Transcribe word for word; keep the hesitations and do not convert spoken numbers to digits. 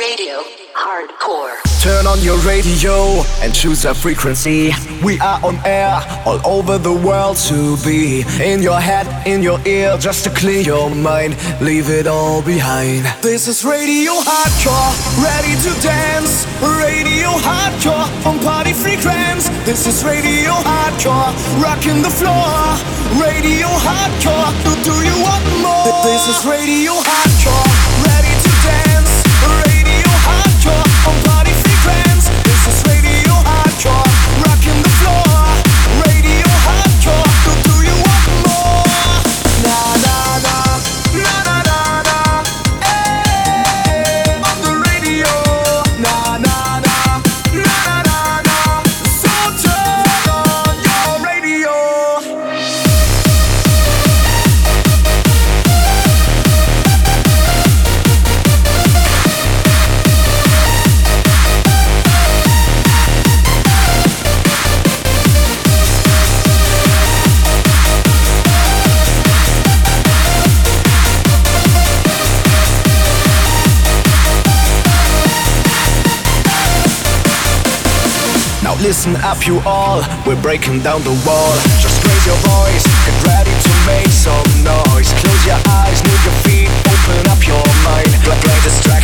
Radio Hardcore. Turn on your radio and choose a frequency. We are on air all over the world to be. In your head, in your ear, just to clear your mind. Leave it all behind. This is Radio Hardcore, ready to dance. Radio Hardcore on Party Frequenz. This is Radio Hardcore, rocking the floor. Radio Hardcore, do, do you want more? This is Radio Hardcore, ready to dance. Radio Hardcore on Party Frequenz. This is Radio Hardcore, rocking the floor. Radio Hardcore, do, do you want more? Na na na, na na na na, hey, on the radio. Na na na, na na na na, so turn on your radio. Now listen up you all, we're breaking down the wall. Just raise your voice, get ready to make some noise. Close your eyes, move your feet, open up your mind. Play, play this track